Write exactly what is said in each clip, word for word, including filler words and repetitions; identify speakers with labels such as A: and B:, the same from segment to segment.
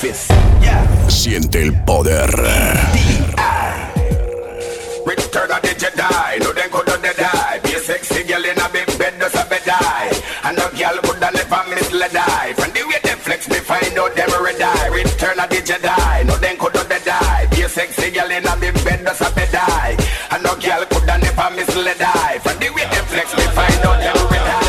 A: fist. Yeah.
B: Siente el poder.
A: Return of the Jedi, no then could not die. Be a sexy girl in a big bed, does a bed die. And no girl could never mislead die. From the way they flex, me find out them red die. Return of the Jedi, no then could not die. Be a sexy girl in a big bed, does a bed die. And no girl could never mislead die. From the way they flex, me find out them red die.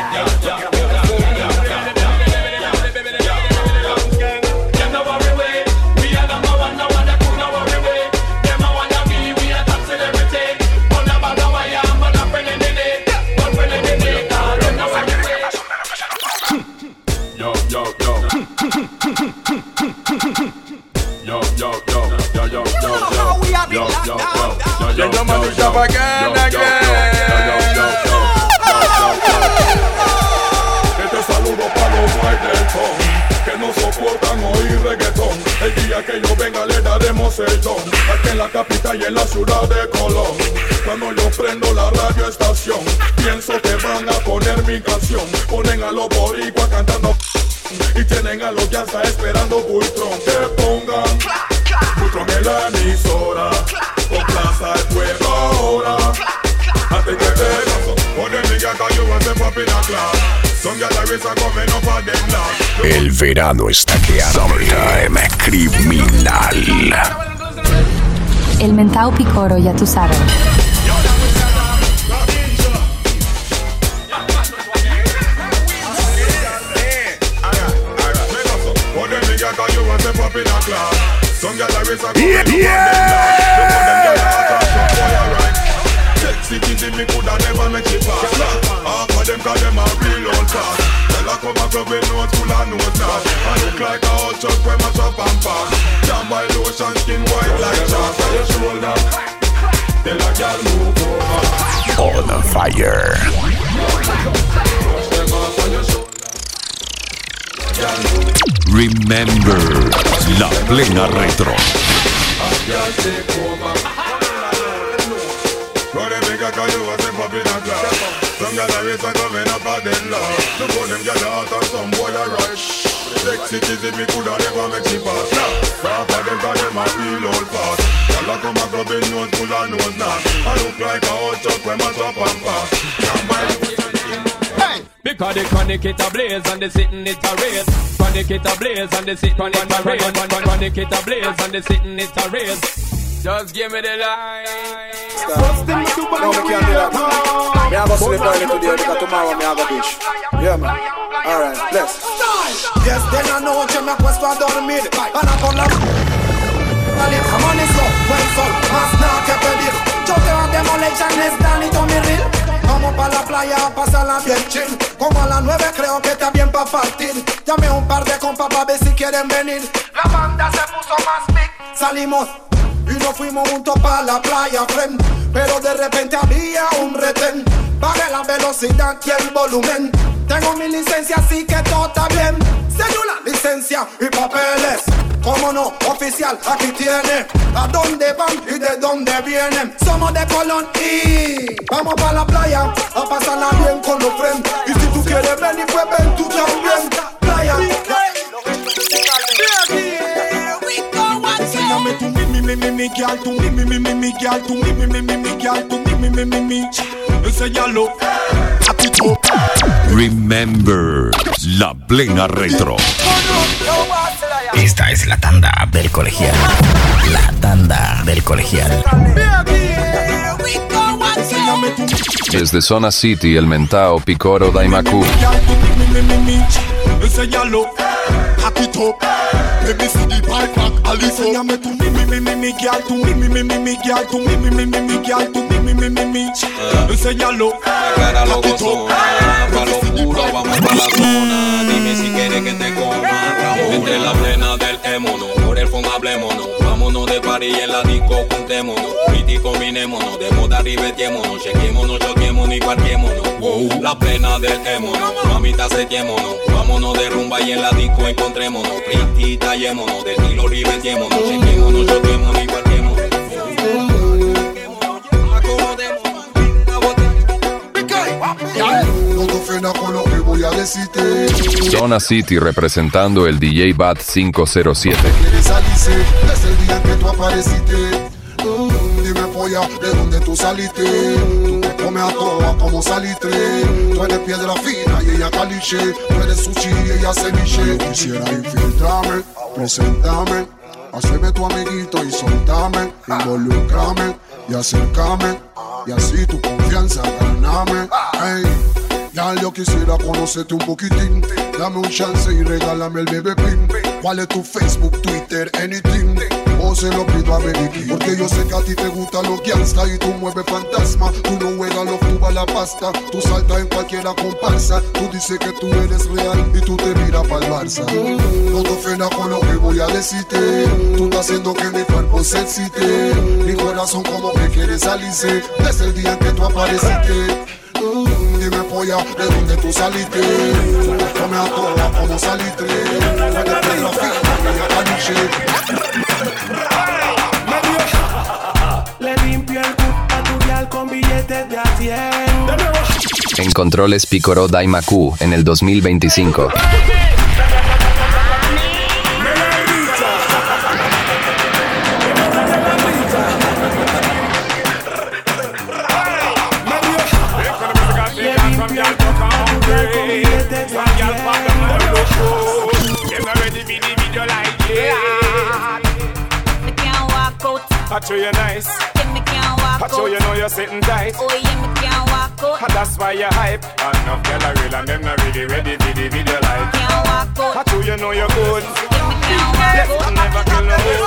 C: Este saludo para los muertos que no soportan oír reggaetón. El día que yo venga le daremos el don. Aquí en la capital y en la ciudad de Colón. Cuando yo prendo la radio estación, pienso que van a poner mi canción. Ponen a los boricuas cantando y tienen a los ya está esperando Bultron. Que pongan Bultron en la emisora, con plaza el pueblo ahora. Antes que te gasto, ponen mi gata yo voy a hacer papi la clase. Son ya la risa comen no pa' de glass.
B: El verano está creando. Summertime criminal.
D: El mentao picoro, ya tú sabes.
C: Some gyal a race a go yeah, yeah. Some of them gyal a hot and some boy a right. Sexy things in me coulda never make it pass. Half of them 'cause them a real old fast. Gyal a come a club with nose full of nose knot. I look like a hot chuck when my chop and pass. Jam by lotion, skin white like chalk. On your shoulder, tell a gyal move over.
B: On fire. Remember la plena retro.
C: Some gyal a race a coming up a dead law. Look how them gyal a hot and some boy a rush. Sexy kizzy me coulda never make she pass. Half of them 'cause them a real old fast. Gyal a come a club in nose full of nose knot. I look like a hot chuck when my chop and pass. Can't buy
E: because the chronic it a blaze and the sitting it a raise. Chronic it a blaze and the sitting it a raise. Chronic it a blaze and the sitting it a raise. Just give me the line.
F: No, me can't do that. Me have a sleep early today because tomorrow me have a beach. Yeah, man. Alright, bless.
G: Yes, then I know what you me acuesto a dormir. Para por la... Amanezco, buen sol, más nada que pedir. Yo te voy a demolition, es Danito mi reel. Vamos pa' la playa a pasarla bien chill. Como a las nueve creo que está bien pa' partir. Llamé a un par de compas pa' ver si quieren venir. La banda se puso más big. Salimos y nos fuimos juntos pa' la playa, friend. Pero de repente había un retén. Bajé la velocidad y el volumen. Tengo mi licencia así que todo está bien. Cédula, licencia y papeles. Cómo no, oficial, aquí tiene. ¿A dónde van y de dónde vienen? Somos de Colón y vamos pa' la playa a pasarla bien con los friends. Y si tú quieres venir, pues ven tú también. Playa. Enséñame tu mi mi mi mi mi girl, tu mi mi mi mi mi girl, tu mi mi mi mi mi girl, tu mi mi mi mi mi. Enséñalo.
B: Remember la plena retro.
H: Esta es la tanda del colegial. La tanda del colegial.
I: Desde Zona City, el mentao Picoro Daimaku.
G: Enséñalo. Happy top. Baby see the pipe back. Enséñame tu mi mi mi mi mi girl, tu mi mi mi mi mi girl, tu mi mi mi mi mi girl, tu mi mi mi mi mi. Enséñalo.
J: Cara loco zona, pa' lo puro, vamos pa' la zona. Dime si quieres que te coma Ramón. Entre la plena del émono, por el fondo hablémonos. Vámonos de party y en la disco juntémonos. Pretty combinémonos, de moda ribetémonos. Chequémonos, choquémonos y parquémonos. Wow. La plena del émono, mamita setémonos. Vámonos de rumba y en la disco encontrémonos. Pretty tallémonos, de estilo ribetémonos. Chequémonos, choquémonos y parquémonos.
K: No te ofendas con lo que voy a decirte.
I: Zona City representando el D J Bat cinco cero siete.
K: ¿Quieres salirse? Desde el día en que tú apareciste. Mm, dime polla, ¿de dónde tú saliste? Tú te comes a toa como salitre. Tú eres piedra fina y ella caliche. Tú eres sushi y ella ceviche. Yo quisiera infiltrarme, presentarme, hacerme tu amiguito y soltarme, involucrarme y acercarme, y así tu confianza ganarme. Hey, ya yo quisiera conocerte un poquitín. Dame un chance y regálame el bebé pin. ¿Cuál es tu Facebook, Twitter, anything? O se lo pido a Baby King. Porque yo sé que a ti te gusta lo gangsta y tú mueves fantasma. Tú no juegas los tubas la pasta. Tú saltas en cualquiera comparsa. Tú dices que tú eres real y tú te miras pa'l Barça. No te ofendas con lo que voy a decirte. Tú estás haciendo que mi cuerpo se excite. Mi corazón como que quiere salirse desde el día en que tú apareciste. Mm, dime polla, ¿de dónde tú saliste? Come a toda como salitre.
L: Le limpio el culo a tu dial con billetes de a cien.
I: En controles Picoro Daimaku en el dos mil veinticinco.
M: I show you nice. Yeah, me can't walk I show you know you're sitting tight. Oh yeah, me can't walk out. And that's why you're hype. Enough girl are real and them not really ready for the video like. Can't walk out. I show you know you're good. Yeah, me can't walk out. Never kill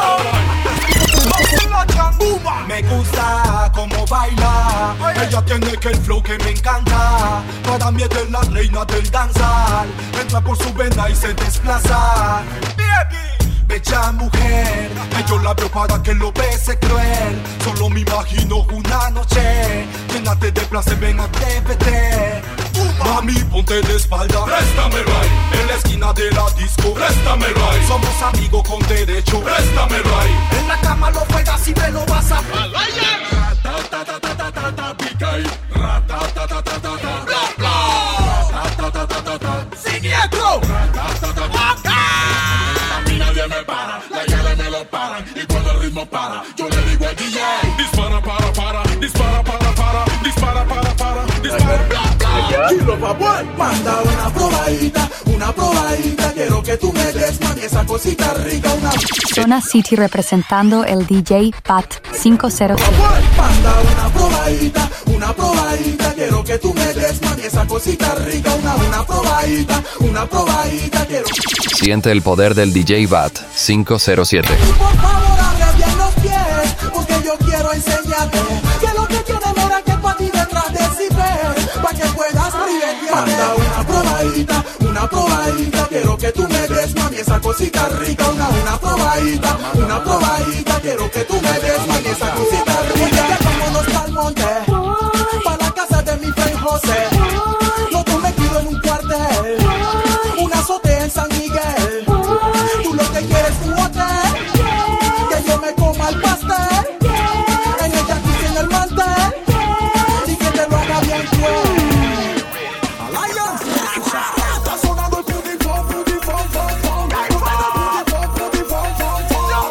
M: no.
N: Me gusta como baila. Ella tiene que el flow que me encanta. Para mí es la reina del danzar. Entra por su vena y se desplaza. Bella mujer, yo la veo para que lo bese cruel. Solo me imagino una noche llénate de placer, ven, atrévete. Mami, ponte de espalda, préstamelo ahí. En la esquina de la disco, préstamelo ahí. Somos amigos con derecho, préstamelo ahí. En la cama lo juegas y me lo vas a pagar. Ratatatatata, pica ahí. Ratatatatata, bla bla. Ratatatatata, siniestro. Ratatatatata. Nadie me para, la llave me lo paran. Y cuando el ritmo para, yo le digo al D J: dispara, para, para, dispara, para, para, dispara, para, para, dispara, bla, bla. Kilo Papuel, manda una probadita, una probadita. Quiero que tú me des, mami, esa cosita rica, una.
D: Zona City representando el D J Bat cinco cero siete.
N: Manda una probadita, una probadita. Quiero que tú me des, mami, esa cosita rica, una, una probadita, una probadita. Quiero.
I: Siente el poder del D J Bat cinco cero siete.
N: Por favor, abre bien los pies, porque yo quiero enseñarte que lo que tiene mora que pa' ti detrás de ciber, pa' que puedas divertirte. Manda una probadita, una probadita. Quiero que tú me des, mami, esa cosita rica, una, una probadita, una probadita. Quiero que tú me des, mami, esa cosita rica. Que vámonos pa'l monte, pa' la casa de mi friend José. Yo tú me pido en un cuartel, una azotea en San Miguel. Tú lo que quieres es un hotel, que yo me coma el pastel, en el jacuzzi, en el mantel, y que te lo haga bien cruel. Alliance, está sonando el pudifón, pudifón, fon, fon. Pudifón, pudifón, fon,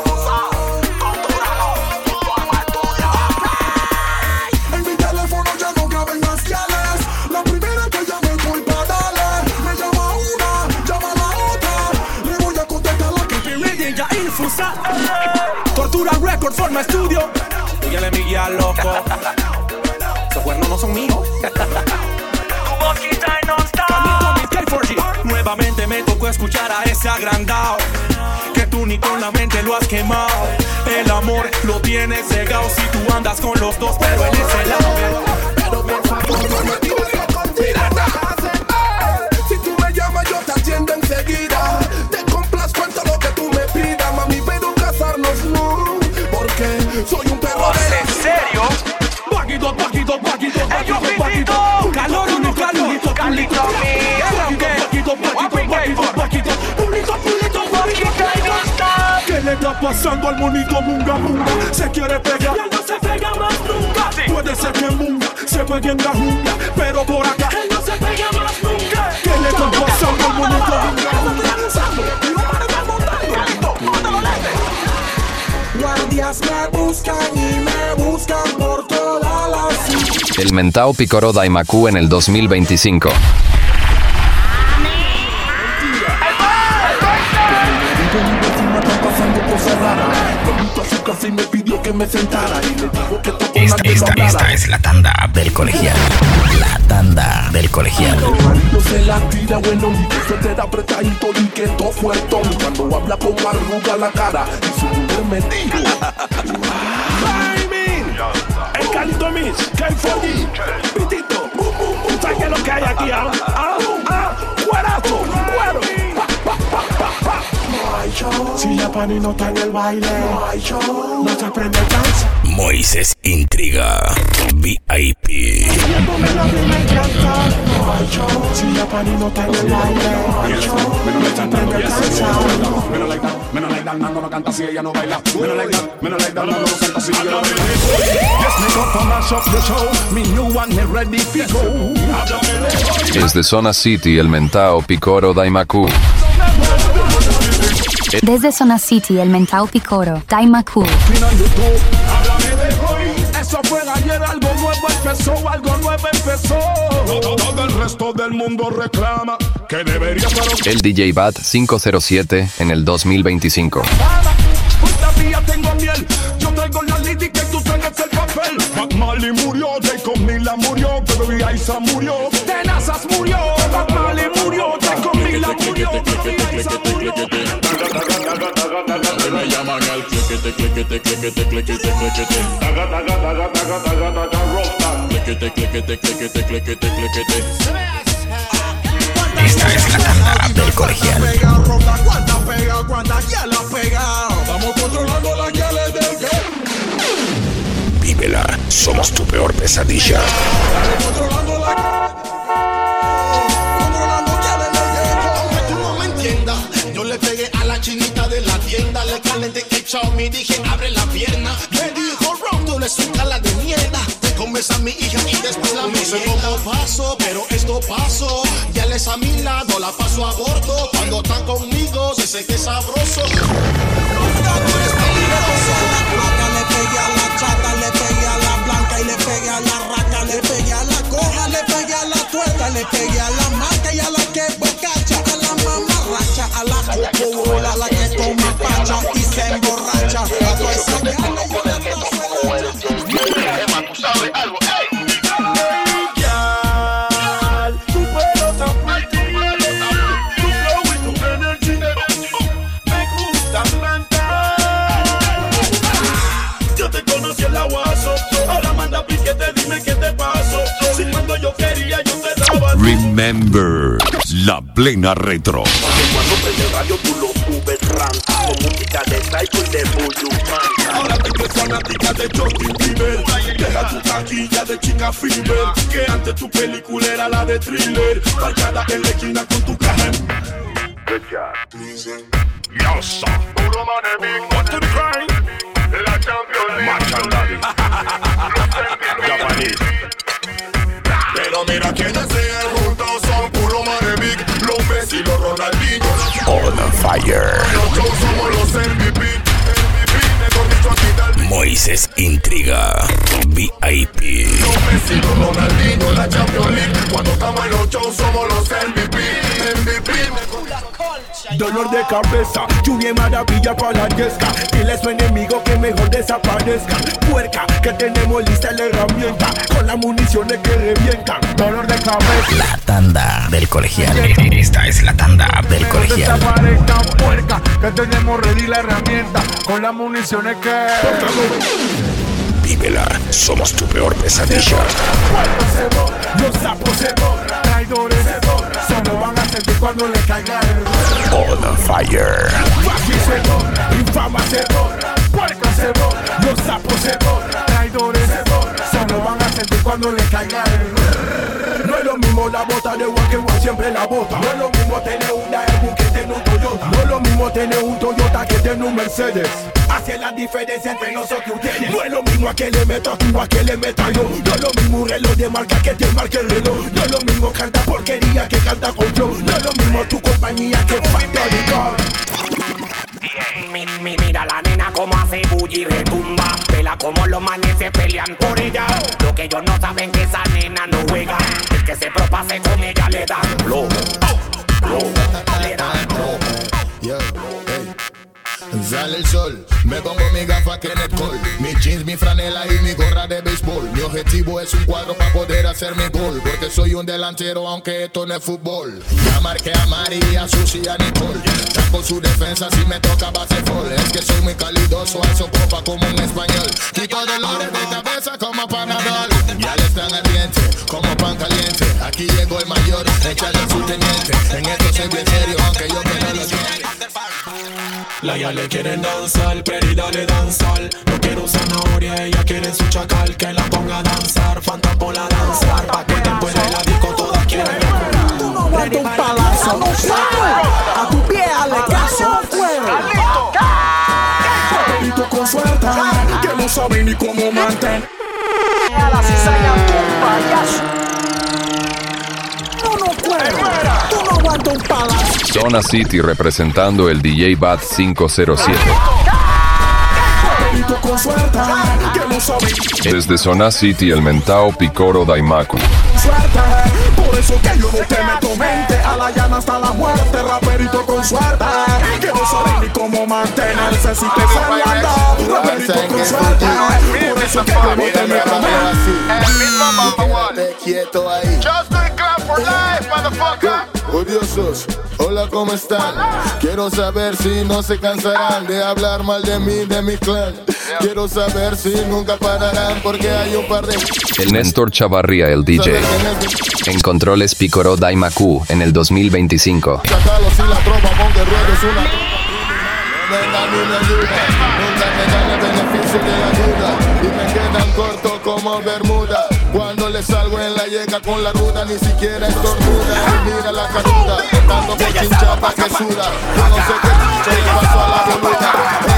N: fon. En mi teléfono ya no caben más guiales. La primera que llame voy pa' darle. Me llama una, llama la otra. Le voy a contestar la que pide ya infusa. Tortura Record forma estudio. Dígale mi guía loco. Esos cuernos no son míos. Tu boquita y non-stop. Camino mi K cuatro G. Nuevamente me tocó escuchar a ese agrandado, que tú ni con la mente lo has quemado. El amor lo tienes cegado si tú andas con los dos, pero en ese lado. Pero por favor no me digas con tiratas. Si tú me llamas yo te atiendo enseguida. Te complazco en todo lo que tú me pidas, mami, pero casarnos no, porque soy un perro de... ¿En serio? Paquito, paquito, paquito, paquito, paquito. Calor, uno, calorito, calito. Paquito, paquito, paquito, paquito. Pulito, pulito, paquito. ¿Qué le está pasando al monito Munga Munga? Se quiere pegar, ya no se pega más nunca. Puede ser que Munga se pegue en la jungla, pero por acá él no se pega más.
I: El mentao Picoro Daimaku en el dos mil veinticinco.
H: Esta, esta, esta es la tanda del colegial. La tanda del colegial.
N: Se la tira bueno, mi que te da apretadito y que todo fuertón. Cuando habla con arruga la cara y su mujer me dijo el Calito Mix, K cuatro D, Pitito, ¿sabes qué es lo que hay aquí? Ah, ah, ah, cuerazo, cuero. Si la pani no está en el baile, no se aprende el dance.
H: Moisés Intriga, V I P.
N: Si la pani no está en el baile, no se aprende el dance.
C: Menos like that, menos like that, Nando no canta si ella no baila. Menos like that, menos like that, Nando no canta si ella no baila.
N: Yes, me go to mash up the show. Me new one, me ready to go.
I: Desde Zona City, el mentao Picoro Daimaku.
D: Desde Zona City, el mentao Picoro Daimaku.
N: Eso fue ayer, algo nuevo empezó, algo nuevo empezó.
C: Todo, todo el resto del mundo reclama que debería ser.
I: El D J Bat cinco cero siete en el dos mil veinticinco.
N: Todavía tengo miel, yo traigo la lírica y tú traigas el papel.
C: Bob Marley murió, Jacob Miller murió, Baby Aiza murió,
N: Tenazas murió, Bob Marley murió, Jacob Miller murió, Baby Aiza murió.
J: Me llaman al cliquete, cliquete, cliquete, cliquete, cliquete. Taga, taga, taga, taga, taga, taga, rosta. Cliquete, cliquete, cliquete, cliquete, cliquete.
H: Esta es la tanda del colegial.
N: Cuánta pega, cuánta ya la pega.
C: Estamos controlando las guiales del game.
B: Vívela, somos tu peor pesadilla.
C: Controlando la.
N: Controlando guiales del game. Aunque tú no me entiendas, yo le pegué a la chinita de la tienda. Le calenté el Xiaomi, dije abre la pierna. Me dijo Ron, tú le sueltas la de mierda. Te comes a mi hija y después la merienda. No sé cómo paso, pero esto pasó. Ya les a mi lado, la paso a bordo. Cuando están conmigo, se sé que es sabroso. Le pegué a la chata, le pegué a la blanca y le pegué a la raca, le pegué a la coja, le pegué a la tuerta, le pegué a la marca y a la que bocacha, a la mamarracha, a la cocobola, a la que toma pacha y se emborracha, a toda esa gana yo le paso el hacha. Emma, tú sabes algo, ey. Tu pelo tan pretty, tu flow y tu energy, me gusta plantar. Yo te conocí en la guaso, ahora manda piquete, dime qué te pasó. Si cuando yo quería yo te daba.
B: Remember, la plena retro.
N: Cuando prende el radio tú lo subes ranza, con música de Psycho y de Voodoo Man. Ahora te crees fanática de Justin Bieber. Deja tu taquilla de chica fever, que antes tu película era la de Thriller. Fallada en la esquina con tu caja. Good job.
C: Yo, son. Puro money big.
N: What to the crime?
C: La Champions League.
B: Machandali.
C: Japanese. Pero mira quienes siguen juntos son puro money big. Los Messi, los Ronaldinho.
B: On fire.
C: Nosotros somos los M V P. M V P, mejor dicho aquí del.
H: Moisés Intriga, V I P.
C: Los Messi, los Ronaldinho, la Champions League. Cuando estamos en los shows somos los M V P. M V P, mejor.
N: Dolor de cabeza, lluvia y maravilla para la yesca. Dile a su enemigo que mejor desaparezca. Puerca, que tenemos lista la herramienta, con las municiones que revientan. Dolor de cabeza.
H: La tanda del colegial. Esta es la tanda del colegial.
N: Desaparezca, puerca, que tenemos ready la herramienta, con las municiones que.
B: Vívela, somos tu peor pesadilla.
N: Los sapos se borran, traidores se borran, solo van a sentir cuando le caiga el.
B: On fire.
N: Fácil se borra, infama se borra, puerca se borra, los sapos se borran, traidores se borran, solo van a sentir cuando le caiga el. No es lo mismo la bota de Walker One, siempre la bota. No es lo mismo tener una Airbus que tener un Toyota. No es lo mismo tener un Toyota que tener un Mercedes. Hace la diferencia entre nosotros y ustedes. No es lo mismo a que le meto tú, a que le meta yo. No es lo mismo un reloj de marca que te marque el reloj. No es lo mismo canta porquería que canta con flow. No es lo mismo tu compañía que Factory Car.
O: Mi, mi, mira la nena como hace bully y retumba. Pela Mira cómo los manes se pelean por ella. Lo que ellos no saben que esa nena no juega es que se propase con ella le dan plomo. Plomo, le dan plomo.
P: Yo, hey. Sale el sol, me pongo mi gafa Kenneth Cole, mis jeans, mi franela y mi gorra de béisbol. Mi objetivo es un cuadro para poder hacer mi gol, porque soy un delantero aunque esto no es fútbol. Ya marqué a Mari, a Susi, a Nicole. Tapo su defensa si me toca baseball. Es que soy muy calidoso, alzo copa como un español. Quito dolores de cabeza como Panadol. Ya le están ardiente, como pan caliente. Aquí llegó el mayor, échale a su teniente. En esto soy bien serio, aunque yo que no lo siento.
L: La ya le quieren danzar, pero dale danzar. No quiero zanahoria, ella quiere su chacal. Que la ponga a danzar, Fanta por la danzar. Pa' que después de la disco todas quieren.
Q: Tú no aguantas un palazo, no sabes. A tu pie hazle caso, fuera.
L: Papelito con suerte, que no sabe ni cómo mantener.
Q: A la cizaña, un payaso. No, no puedo. Tú no aguantas un palazo.
I: Zona City representando el D J Bat cinco cero siete. Desde Zona City el mentao Picoro Daimaku.
L: Por eso que yo no te meto mente. A la llana hasta la muerte, raperito con suerte. Que no sabe ni cómo mantenerse si te sale andar. Raperito con suerte. Por eso que yo no te meto mente.
P: El mismo mamá, quieto ahí.
R: Just do it clap for life, motherfucker.
P: Odiosos, hola, ¿cómo están? Quiero saber si no se cansarán de hablar mal de mí, de mi clan. Quiero saber si nunca pararán porque hay un par de...
I: El Néstor Chavarría, el D J. En controles Picoro Daimaku en el dos mil veinticinco.
P: Chacalos y la tropa, ponte ruedos, una tropa. No vengan ni me ayuda, nunca me dan el beneficio de la duda. Y me quedan cortos como Bermuda. Cuando le salgo en la yeca con la ruda, ni siquiera estornuda. Y mira la caruda, tanto por chinchapa que suda. Yo no sé qué chicha le pasó a la boluda.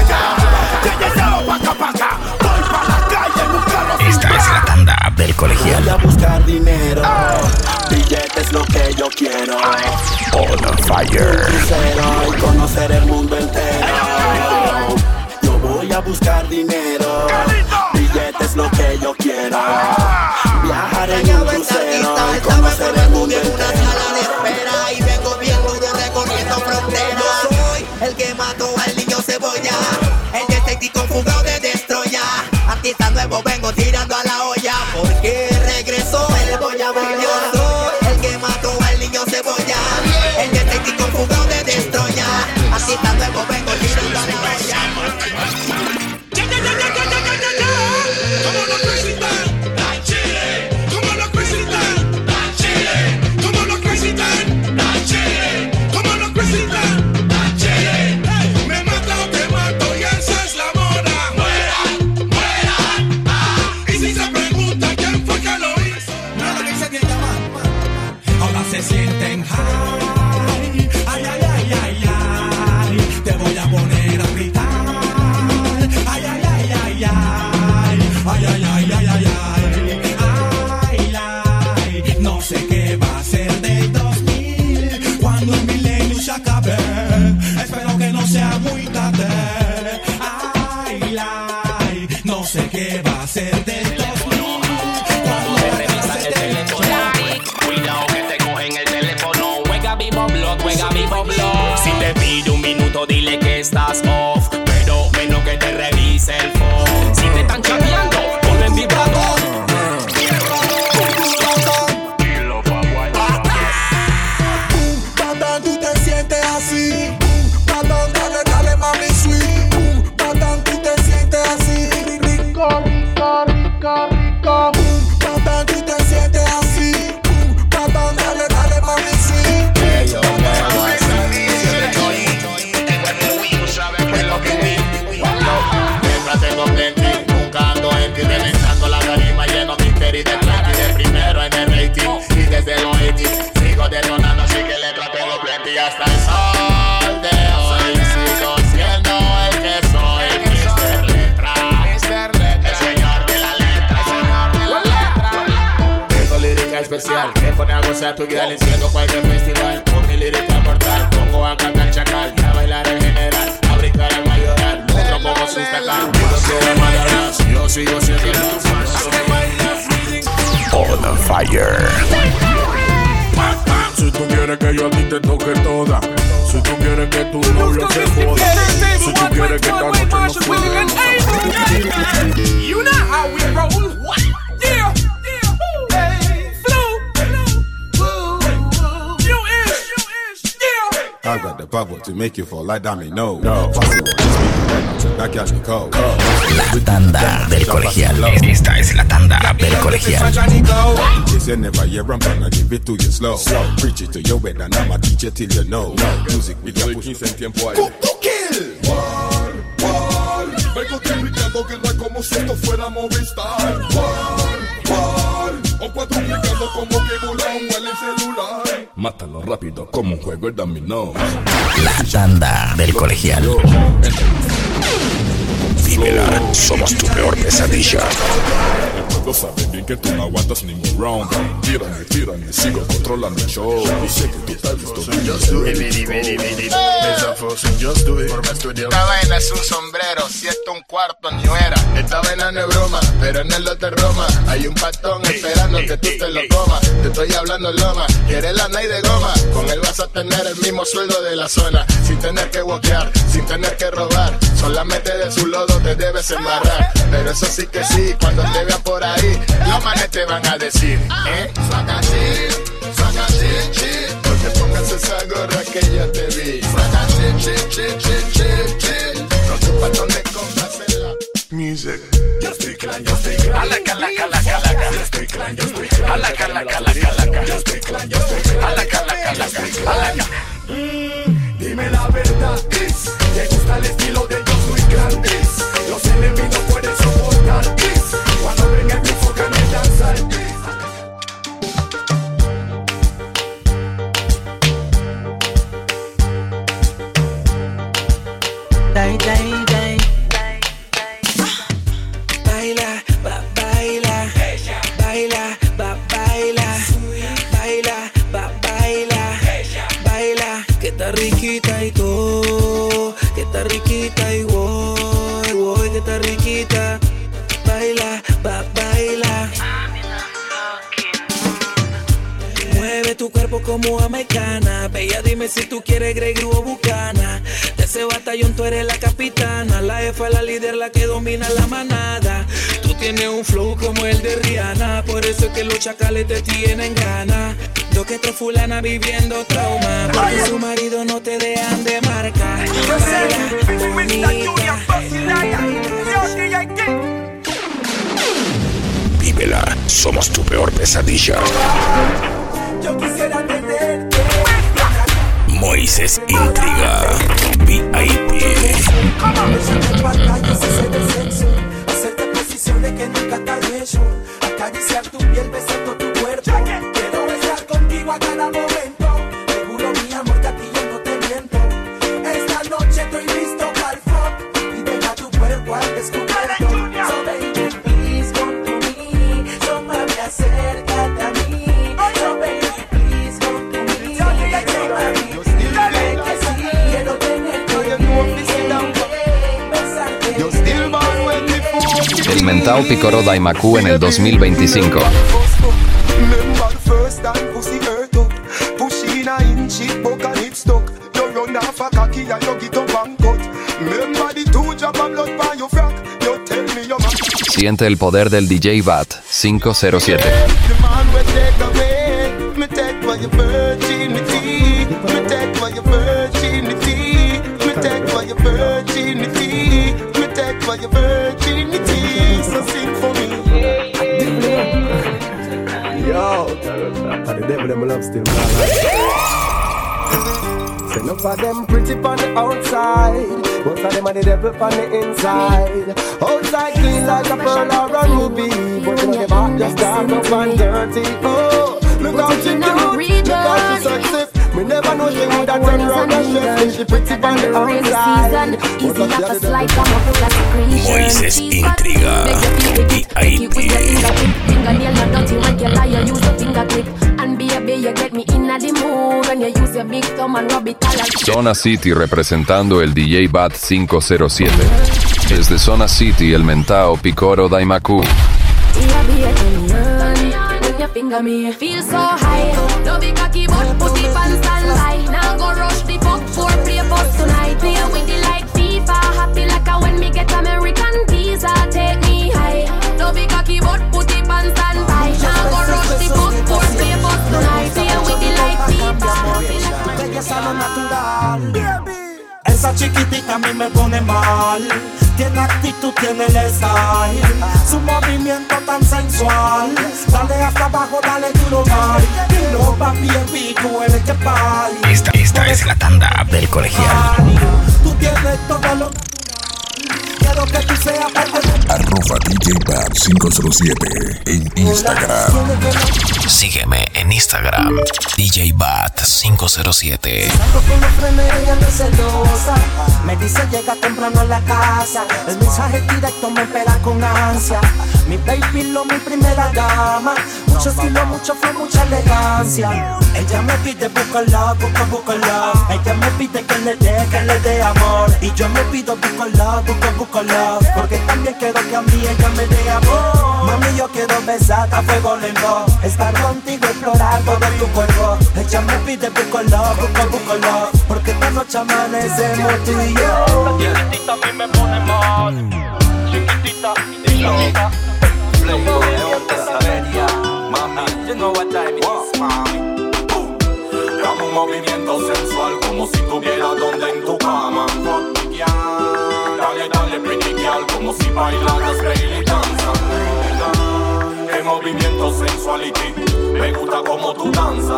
H: Esta es la tanda del colegial.
Q: Voy a buscar dinero, billetes lo que yo quiero.
B: On fire.
Q: Y conocer el mundo entero. Yo voy a buscar dinero, billetes lo que yo quiero. Viajar en un crucero y conocer el mundo entero.
S: En una sala de espera y vengo bien duro recorriendo fronteras. Soy el que mató al niño cebolla, el detective fugado de Destroya. Artista nuevo vengo tirando a la olla porque regresó el Boya Boya. Yo soy el que mató al niño cebolla, el detective fugado de Destroya. Artista nuevo vengo tirando a la olla.
L: Como los presidentes, la Chile. Como los presidentes, la Chile. Como los presidentes, la Chile. Como los presidentes, la Chile. Me mata o te mato y esa es la moda. Muera, muera. Ah. Y si se pregunta quién fue que lo hizo, nada que se sienta mal. Ahora se sienten high. Ay, ay, ay, ay, ay. Te voy a poner a gritar. Ay, ay, ay, ay, ay. Ay, ay, ay, ay, ay, ay, ay, ay, no sé qué va a ser del dos mil cuando el milenio se acabe. Espero que no sea muy tarde. Ay, ay, no sé qué va a ser del dos mil cuando me revisan el teléfono.
O: Cuidado que te cogen el teléfono. Juega vivo blog, juega vivo blog. Si te pide un minuto, dile que estás off. Pero menos que te revise el phone. Si te están chateando, ponle en vibrador.
L: Patán, tú te sientes así. Patán, dale, dale, mami sweet. Patán, tú te sientes así. Rico, rico, rico, rico. Patán, tú te sientes así. Patán, dale, dale, mami sweet.
P: Tengo plenty, nunca ando en ti, reventando la tarima, lleno de misterio y de plenty, de primero en el rating, y desde los ochenta, sigo detonando, así que letra tengo plenty, hasta el sol de hoy, sigo siendo el que soy, mister Letra, el señor de la letra, el señor de la letra. Tengo lírica especial, que pone a gozar tu guial, enciendo cualquier festival, con mi lírica mortal, pongo a cantar chacal, y a bailar en general, a brincar al mayoral, otro como sus tacal. Yo
B: Fire.
C: Si tú quieres que yo a ti te toque toda, si tú quieres que tu novio se joda, si tú quieres que esta noche no suene.
L: You know how we roll. Yeah.
T: I got the power to make you fall like domino. No.
H: La tanda del colegial. Esta es la tanda del colegial.
T: You never hear I'm gonna give it to you slow. Preach it to your head and I'ma teach you till you know. Music with your push en tiempo ahí.
C: Kill. War, war. Vengo triplicando que no es como si esto fuera Movistar. War, war. O cuatruplicando como que voló un el celular. Mátalo rápido como un juego de dominó.
H: La tanda del colegial.
B: Dímela, somos tu peor pesadilla.
C: El pueblo sabe bien que tú no aguantas ningún round. Tírame, tírame, sigo controlando el show. Y sé que tú estás listo.
P: Just do it, just do it.
R: Esta vaina es un sombrero, si esto un cuarto ni era. Esta vaina no es broma, pero en el lote Roma hay un patón esperando que tú te lo comas. Te estoy hablando loma, quieres la night de goma. Con él vas a tener el mismo sueldo de la zona, sin tener que walkear, sin tener que robar. Solamente de su lodo te debes embarrar. Pero eso sí que sí, cuando te vean por ahí, los manes te van a decir, eh, saca shit, saca shit, shit. No te pongas esa gorra que ya te vi. Saca shit, shit, shit, shit, shit, shit. No te patón de compras en la
P: music.
R: Just estoy clan, just estoy clan. Alaca, alaca, alaca, alaca. Just estoy clan, just estoy clan. Alaca, alaca, alaca, alaca. Just estoy clan, just estoy clan. Alaca, alaca, alaca, alaca.
L: Dime la verdad, is, ¿te gusta el estilo de Yo Soy Grandis? Los enemigos pueden soportar, is, cuando venga mi foca me danza,
U: Day, day, day. Baila, ba, baila, baila, ba, baila, baila, ba, baila, baila, que está riquita y todo, que está riquita y voy, voy, que está riquita, baila, ba, baila. Mueve tu cuerpo como americana, bella, dime si tú quieres Grey Gru o Bucana. De ese batallón tú eres la capitana, la jefa, la líder, la que domina la manada. Tú tienes un flow como el de Rihanna, por eso es que los chacales te tienen ganas. Dos que tres fulana viviendo trauma, porque su marido no te dejan de marca.
B: Dímela, somos tu peor pesadilla.
L: yo quisiera tenerte.
B: Moisés Intriga, V I P.
L: Besarte pantallas y hacer el sexo, hacerte posiciones que nunca te han hecho, acariciar tu piel, besando tu cuerpo. Quiero estar contigo a cada momento. Seguro mi amor que a ti yo no te miento. Esta noche estoy listo para el fuck y deja tu cuerpo al descubierto. So baby, please come to me. So mami, acércate a mí. So baby, please come to me. So mami, dime que sí. Quiero tenerte.
I: El Mentao Picoro Daimaku en el dos mil veinticinco. Siente el poder del D J Bat cinco cero siete.
V: Yo, the devil them love still my life. Enough of them pretty on the outside, most of them are the devil on the inside. Outside clean like a pearl or a ruby, but you know the back just dark up and dirty. Oh, look how she cute, look how she sexy. Me never know she would have turn around and shift. She pretty on the outside.
B: Moisés Intriga, V I P.
I: Zona City representando el D J Bat cinco cero siete. Desde Zona City el Mentao Picoro Daimaku.
A: finger me. Feel so high, no big cocky but put it on standby. Now go rush the fuck for play bus tonight. Play with it like FIFA, happy like a when me get American visa. Take me high, no big cocky but put it on standby. Now go rush the fuck for play bus tonight. Play with it like FIFA, happy like a
U: belleza lo natural. Esa chiquitita a mí me pone mal. Tiene actitud, tiene el style. Su movimiento tan sensual. Dale hasta abajo, dale duro, mal. Dilo, papi, el pico, el que pay.
H: Esta, esta es la tanda del colegial.
U: Tú tienes todo lo quiero que tú seas parte de
B: Arroba D J Bat cinco cero siete en Instagram.
H: Sígueme en Instagram, D J Bat cinco cero siete.
U: Salgo con los frenes, ella no es celosa. Me dice llega temprano a la casa. El mensaje directo me pega con ansia. Mi baby lo, mi primera dama. Mucho estilo, mucho flow, mucha elegancia. Ella me pide búscala, busca, búscala. Ella me pide que le dé, que le dé amor. Y yo me pido búscala, busca, búscala. Porque también quiero que a mí ella me dé amor. Mami, yo quiero besarte a fuego lento. Estar contigo, explorar todo tu cuerpo. Ella me pide búscala, busca, búscala. Porque esta noche amanecemos tú y yo. Chiquitita a mí me pone mal. Chiquitita, chiquitita. Playboy, Saberia. Mami, you know what time it is, mami. Dame un movimiento sensual como si tuviera donde en tu cama. Dale, dale, pretty girl, como si bailaras belly danza. Qué movimiento sensuality, me gusta como tu danza.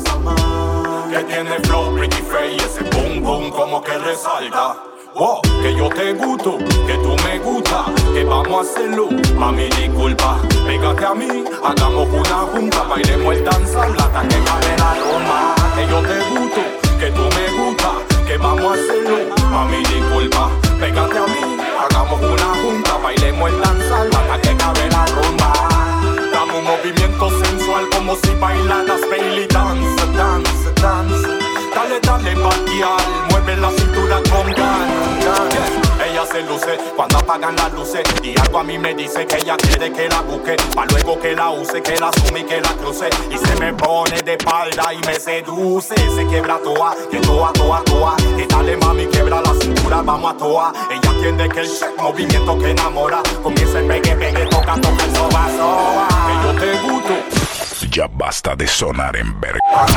U: Que tiene flow pretty face, ese boom boom como que resalta. Wow, que yo te gusto, que tú me gustas, que vamos a hacerlo, mami disculpa. Pégate a mí, hagamos una junta, bailemos el danzar, hasta que cae la Roma. Que yo te gusto, que tú me gustas, que vamos a hacerlo, mami disculpa. Pégate a mí, hagamos una junta, bailemos el danzar, hasta que cae la rumba. Dame un movimiento sensual como si bailaras belly dance, dance, dance. Dale, dale, batial, mueve la cintura con ganas. Ella se luce cuando apagan las luces. Y algo a mí me dice que ella quiere que la busque, pa' luego que la use, que la asume y que la cruce. Y se me pone de espalda y me seduce. Se quiebra toa, que toa, toa, toa. Y dale mami, quiebra la cintura, vamos a toa. Ella entiende que el shake, movimiento que enamora. Comienza el pegue, pegue, toca, toca el soba, soba. Que yo te gusto.
B: Ya basta de sonar en verga.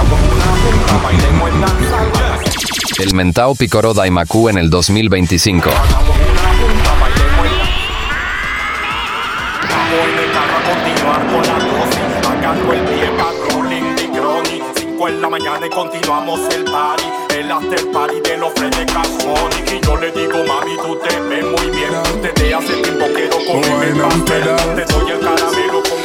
I: El Mentao Picoro Daimaku en el dos mil veinticinco.
U: cinco en la mañana y continuamos el party. El after party de los frenes Cash Money. Y yo le digo, mami, tú te ves muy bien. Desde hace tiempo quiero comer el pastel. Te doy el caramelo con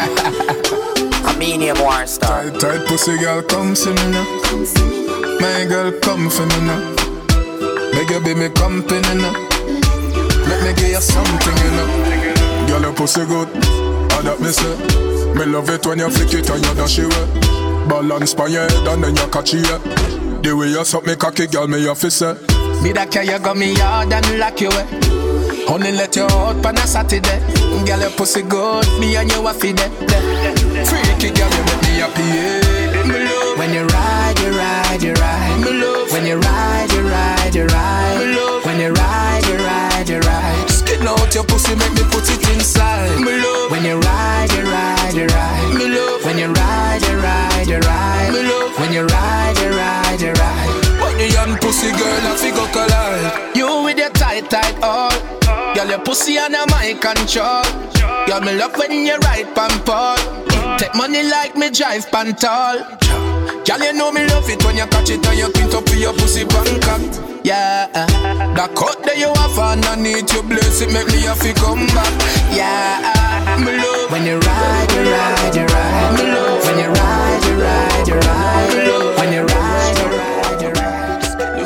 E: Medium war star.
W: Tight, tight pussy girl, come see me now. My girl, come for me now. Make you be me company now. Let me give you something, you know. Girl, your pussy good, all that me say. Me love it when you flick it and you dash it away. Balance by your head and then you catch it. The way you suck me cocky, girl, me have to say.
U: Me that care you got me hard and lock you away. Only let you out on a Saturday. Girl, your pussy good, me and you a feed it. Freaky girl, you make me happy, yeah. When you ride, you ride, you ride. When you ride, you ride, you ride. When you ride, you ride, you ride. Skin out your pussy, make me put it inside. When you ride, you ride, you ride. When you ride, you ride, you ride. When you ride, you ride, you ride.
W: When you young pussy girl, I figure collide.
U: You with your tight, tight all. Girl, your pussy under my control. Girl, me love when you ride pan Paul. Take money like me drive pan tall. Girl, you know me love it when you catch it and you print up your pussy Bangkok. Yeah, that cut that you have underneath your bless it make me have to come back. Yeah, me love when you ride, you ride, you ride. Me love when you ride, you ride, you ride. Me love when you ride, you ride, you ride.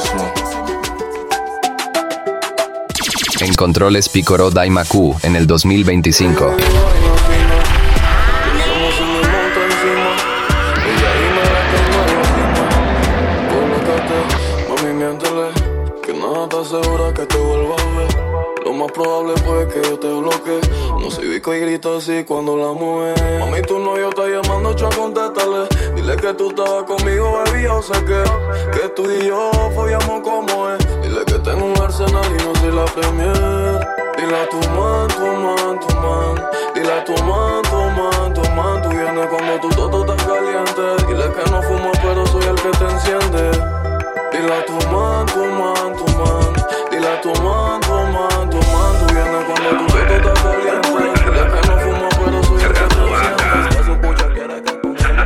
I: En controles Picoro Daimaku en el dos mil veinticinco.
E: más probable pues que yo te bloquee. No soy bico y grito así cuando la mueve. Mami, tu novio está llamando, cha, contéstale. Dile que tú estabas conmigo, baby, yo sé que Que tú y yo follamos como es. Dile que tengo un arsenal y no soy la premier. Dile a tu man, tu man, tu man. Dile a tu man, tu man, tu man. Tú vienes cuando tu toto está caliente. Dile que no fumo pero soy el que te enciende. Dile a tu man, tu man, tu man. Dile a tu man, tu man, tu man. Tú vienes cuando tu toto está caliente. Dile que no fumo pero soy el que te enciende. Su pucha quiere que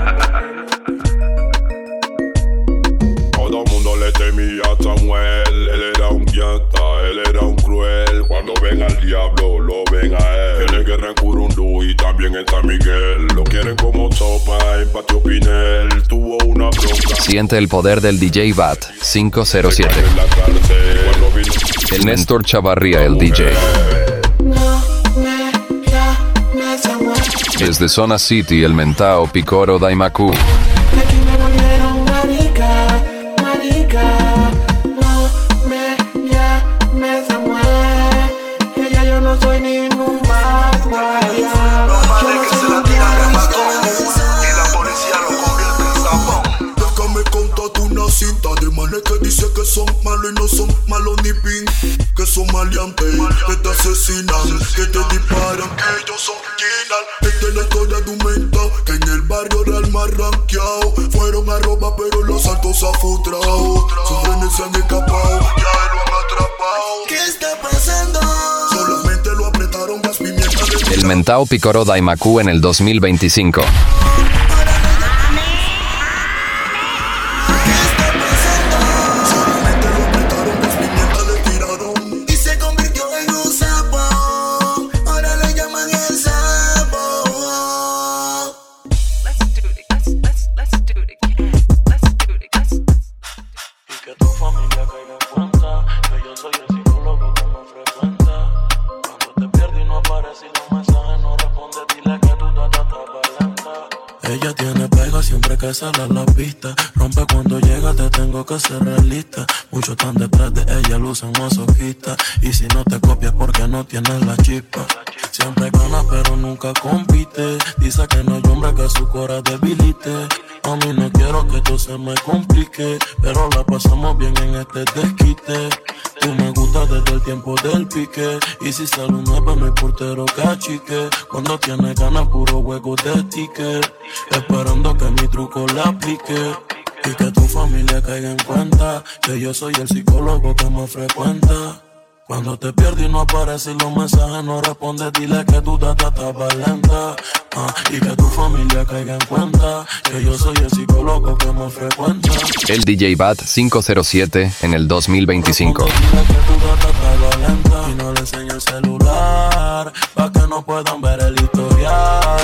C: todo mundo le temía a Samuel. Él era un pianta, él era un cruel. Cuando ven al diablo, lo ven a él. Tiene guerra en Curundú y también en San Miguel. Lo quieren como sopa en Patio Pinel. Tuvo una bronca.
I: Siente el poder del D J Bat cinco cero siete. El Néstor Chavarría, el D J. Desde Zona City, el Mentao, Picoro, Daimaku.
K: Que dice que son malos y no son malos ni pin. Que son maleantes, que te asesinan, que te disparan, que ellos son criminal. Esta es la historia de un mentao que en el barrio real más ranqueado. Fueron a robar pero los altos se han frustrado. Sus frenes se han escapado, ya lo han atrapado. ¿Qué está pasando? Solamente lo apretaron las pimientas.
I: El Mentao Picoro Daimaku en el dos mil veinticinco.
E: Sale a la pista, rompe cuando llega, te tengo que ser realista. Muchos están detrás de ella, lucen masoquista. Y si no te copias porque no tienes la chispa. Siempre gana pero nunca compite. Dice que no hay hombre que su cora debilite. A mí no quiero que esto se me complique, pero la pasamos bien en este desquite. Tú me gustas desde el tiempo del pique. Y si sale un nueve no hay portero que achique. Cuando tiene ganas puro juego de ticket. Esperando que mi truco la aplique. Y que tu familia caiga en cuenta que yo soy el psicólogo que me frecuenta. Cuando te pierdes y no apareces los mensajes no respondes, dile que tu data estaba lenta. Ah, y que tu familia caiga en cuenta que yo soy el psicólogo que me frecuenta.
I: El D J Bat cinco cero siete en el dos mil veinticinco.
E: Y no le enseño el celular pa' que no puedan ver el historial.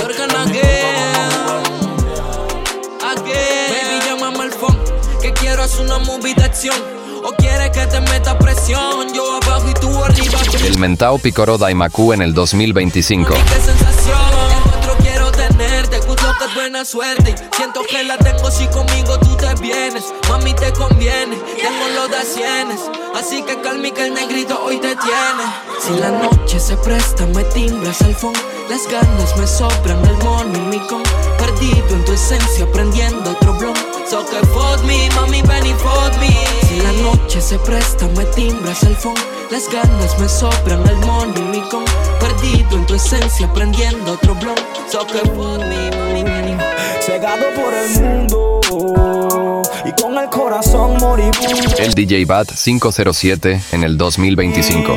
U: Baby, llámame al phone que quiero hacer una movie de acción. O quieres que te meta presión, yo abajo y tú arriba.
I: El Mentao Picoro Daimaku en el dos mil veinticinco.
U: Qué sensación, encuentro quiero tenerte, gusto que es buena suerte. Siento que la tengo si conmigo tú te vienes. Mami te conviene, tengo los de cienes. Así que calma que el negrito hoy te tiene. Si la noche se presta me timbras el phone. Las ganas me sobran, el morning mi con. Perdido en tu esencia, prendiendo otro blog. So que fuck me, mami ven y fuck me. Si la noche se presta me timbras el phone. Las ganas me sobran, el morning mi con. Perdido en tu esencia, prendiendo otro blog. So que fuck me, mami ven y fuck me.
V: Cegado por el mundo y con el corazón moribundo.
I: El D J Bat cinco cero siete en el dos mil veinticinco.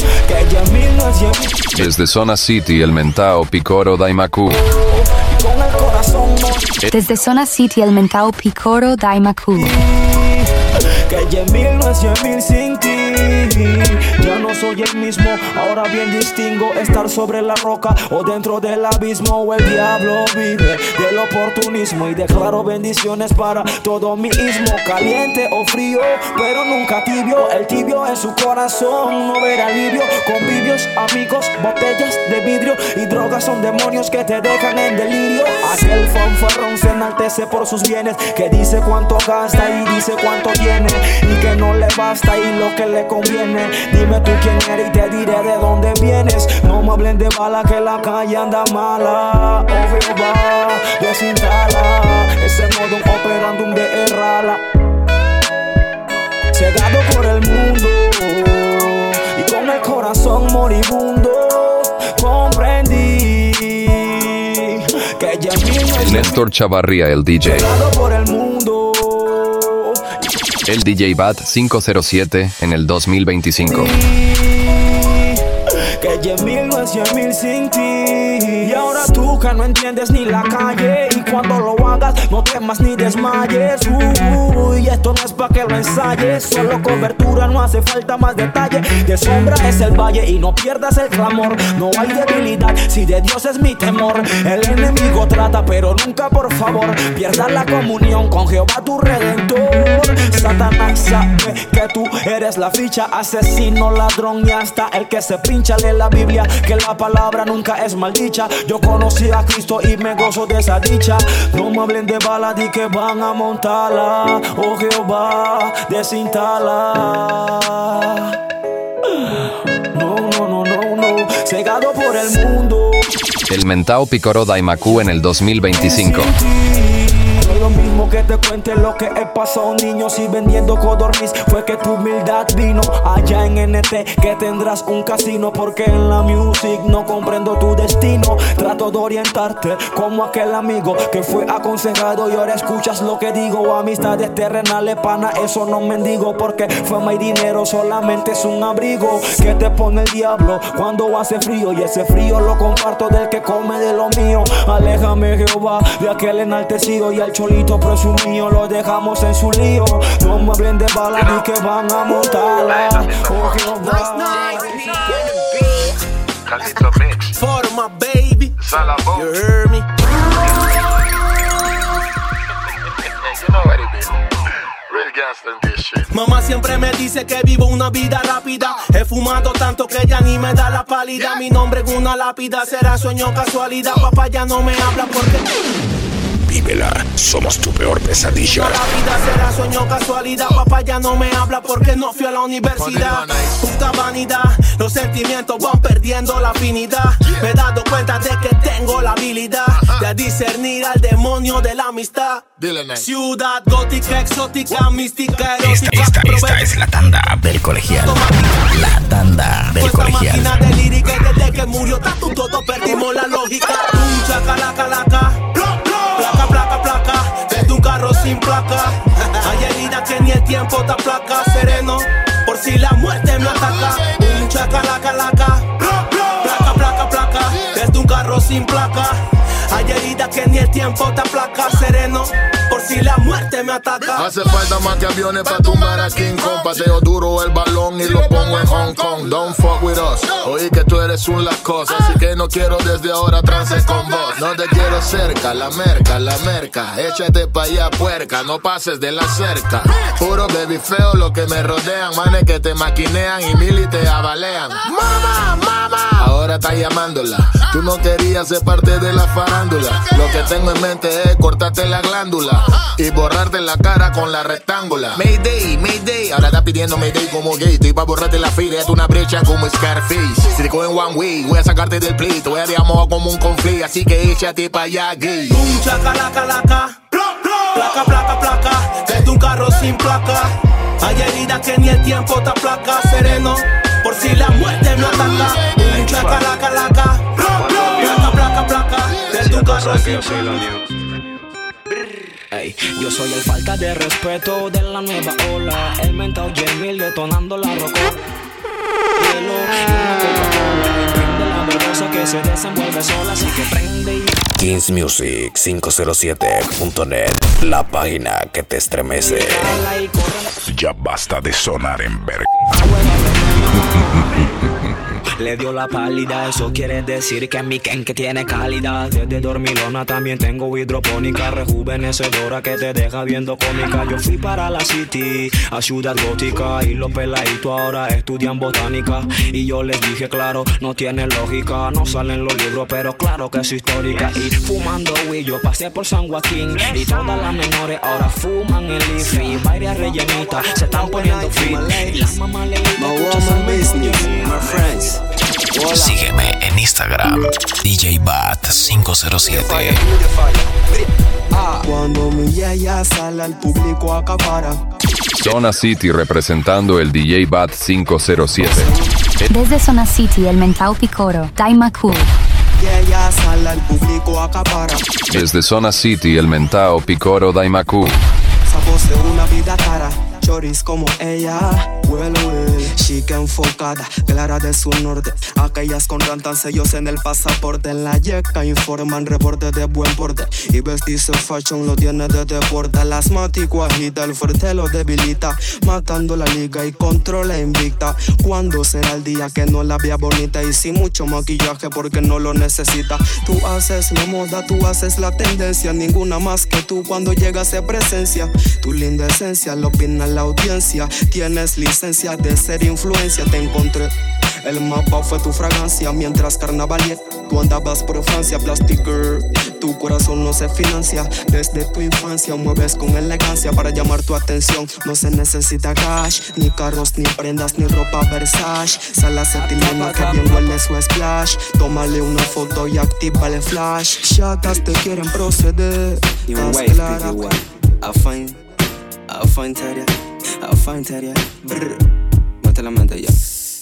I: Desde Zona City, el Mentao Picoro Daimaku.
D: Desde Zona City, el Mentao Picoro Daimaku.
V: Que Yemil no es Yemil sin ti. Ya no soy el mismo, ahora bien distingo estar sobre la roca o dentro del abismo. O el diablo vive del oportunismo y declaro bendiciones para todo mi ismo. Caliente o frío, pero nunca tibio. El tibio en su corazón no verá alivio. Convivios, amigos, botellas de vidrio y drogas son demonios que te dejan en delirio. Aquel fanfarrón se enaltece por sus bienes, que dice cuánto gasta y dice cuánto tiene.
F: y que no le basta y lo que le conviene. Dime tú quién eres y te diré de dónde vienes. No me hablen de bala que la calle anda mala. Obvio va, desinstala ese modo operandum de errala. Cegado por el mundo y con el corazón moribundo, comprendí que ya mismo es
I: Néstor Chavarría, el D J.
F: cegado por el mundo.
I: El D J Bat cinco cero siete en el dos mil veinticinco.
F: Que diez mil no es cien mil sin ti. Y ahora tú que no entiendes ni la calle, y cuando lo hagas no temas ni desmayes. Uy, esto no es pa' que lo ensayes, solo cobertura, no hace falta más detalle. De sombra es el valle y no pierdas el clamor. No hay debilidad si de Dios es mi temor. El enemigo trata pero nunca, por favor, pierdas la comunión con Jehová tu Redentor. Satanás sabe que tú eres la ficha, asesino, ladrón y hasta el que se pincha. Lee la Biblia que la palabra nunca es maldicha. Yo conocí a Cristo y me gozo de esa dicha. No me hablen de balas y que van a montarla. Oh Jehová, desinstala. No, no, no, no, no. Cegado por el mundo.
I: El mentao Picoro Daimaku en el dos mil veinticinco.
F: No es lo mismo que te cuente lo que he pasado, niños, y vendiendo codorniz fue que tu humildad vino. Allá en N T que tendrás un casino, porque en la music no comprendo tu destino. Trato de orientarte como aquel amigo que fue aconsejado y ahora escuchas lo que digo. Amistades terrenales, pana, eso no mendigo, porque fama y dinero solamente es un abrigo que te pone el diablo cuando hace frío, y ese frío lo comparto del que come de lo mío. Aléjame, Jehová, de aquel enaltecido, y al cholito presumido lo dejamos en su lío. No me hablen de balas ni que van a montarla. Oh, Jehová.
R: Calito Mix.
G: For my baby.
R: Salabo.
G: You heard me?
R: You know what it is. Real gangsta in this shit.
G: Mamá siempre me dice que vivo una vida rápida. He fumado tanto que ya ni me da la pálida. Mi nombre en una lápida será sueño, casualidad. Papá ya no me habla porque...
B: Vívela, somos tu peor pesadilla.
G: La vida será sueño, casualidad. Papá ya no me habla porque no fui a la universidad. Puta vanidad, los sentimientos van perdiendo la afinidad. Me he dado cuenta de que tengo la habilidad de discernir al demonio de la amistad. Ciudad gótica, exótica, mística,
H: Esta, esta, esta es la tanda del colegial. La tanda del colegial.
G: Máquina de lírica, y desde que murió Tatu todos perdimos la lógica. Un chacalaca, laca. Placa, placa, placa, desde un carro sin placa. Hay heridas que ni el tiempo te aplaca. Sereno, por si la muerte me ataca. Un chacalaca, laca. Placa, placa, placa, desde un carro sin placa. Hay heridas que ni el tiempo te aplaca. Sereno, por si la muerte me ataca.
R: Hace falta más que aviones para tumbar a King Kong. Pateo duro el balón y lo pongo en Hong Kong. Don't fuck with us, oí que tú eres un las cosas, así que no quiero desde ahora trances con vos. No te quiero cerca, la merca, la merca. Échate pa' allá, puerca, no pases de la cerca. Puro baby feo lo que me rodean. Manes que te maquinean y mil y te abalean. Mamá, mamá, ahora está llamándola. Tú no querías ser parte de la farándula. Lo que tengo en mente es cortarte la glándula y borrarte la cara con la rectángula. Mayday, Mayday, ahora está pidiendo Mayday como gay. Estoy pa' borrarte la fila, es una brecha como Scarface. Si te cogen one way, voy a sacarte del play. Te voy a llamar como un conflicto, así que échate pa' allá, gay.
G: Un chacalaca, laca. Placa, placa, placa, desde un carro sin placa. Hay heridas que ni el tiempo te aplaca. Sereno, por si la muerte me ataca. Un chacalaca, laca. Placa, placa, placa, desde un carro sin placa.
F: Ey, yo soy el falta de respeto de la nueva ola. El mentao Jamil detonando la rocola. Hielo y una Coca-Cola. Y prende la verdosa que se desenvuelve sola. Así que prende y...
B: Kings Music cinco cero siete punto net, la página que te estremece. Ya basta de sonar en verga.
F: le dio la pálida. Eso quiere decir que mi kenke tiene calidad. Desde dormilona también tengo hidropónica, rejuvenecedora que te deja viendo cómica. Yo fui para la city, a Ciudad Gótica, y los peladitos ahora estudian botánica. Y yo les dije claro, no tiene lógica, no salen los libros, pero claro que es histórica. Y fumando weed yo pasé por San Joaquín, y todas las menores ahora fuman el leaf. Y varias rellenitas se están poniendo fit, y las mamás le dicen
H: sígueme en Instagram, D J Bat cinco cero siete.
V: Cuando mi yaya sale al público acapara.
I: Zona City representando el D J Bat cinco cero siete.
D: Desde Zona City, el Mentao Picoro, Daimaku.
V: Yaya sale al público acapara.
I: Desde Zona City, el Mentao Picoro Daimaku.
V: Sabos de una vida cara, choris como ella. Well, well, chica enfocada, clara de su norte. Aquellas con rantan sellos en el pasaporte. En la yeca informan reporte de buen porte. Y vestirse fashion lo tiene de deporte. El asmático agita, el fuerte lo debilita, matando la liga y controla invicta. ¿Cuándo será el día que no la vea bonita y sin mucho maquillaje porque no lo necesita? Tú haces la moda, tú haces la tendencia. Ninguna más que tú cuando llega se presencia. Tu linda esencia lo opina la audiencia. Tienes licencia de ser influencia, te encontré. El mapa fue tu fragancia. Mientras carnavalier, tú andabas por Francia. Plastic Girl, tu corazón no se financia. Desde tu infancia mueves con elegancia para llamar tu atención. No se necesita cash, ni carros, ni prendas, ni ropa Versace. Sal acetilena que bien huele su splash. Tómale una foto y activa el flash. Chatas te quieren proceder. Estás clara. I find, I find Teria, I find Teria. Mete la mente ya.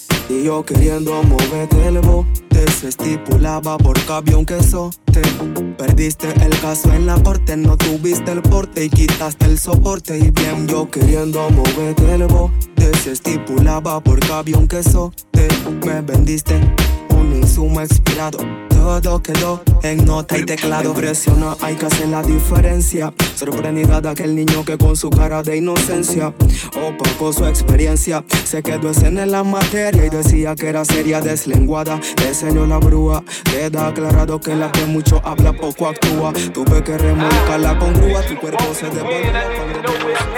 V: Y yo queriendo moverte el bote, se estipulaba por avión que sote. Perdiste el caso en la corte, no tuviste el porte y quitaste el soporte. Y bien yo queriendo moverte el bote, se estipulaba por avión que sote. Me vendiste un insumo expirado. Todo quedó en nota y teclado. Presiona, hay que hacer la diferencia. Sorprendida de aquel niño que con su cara de inocencia opacó su experiencia. Se quedó escena en la materia y decía que era seria deslenguada. Le salió la brúa, queda aclarado que la que mucho habla poco actúa. Tuve que remolcar la congrúa, tu cuerpo se devuelve cuando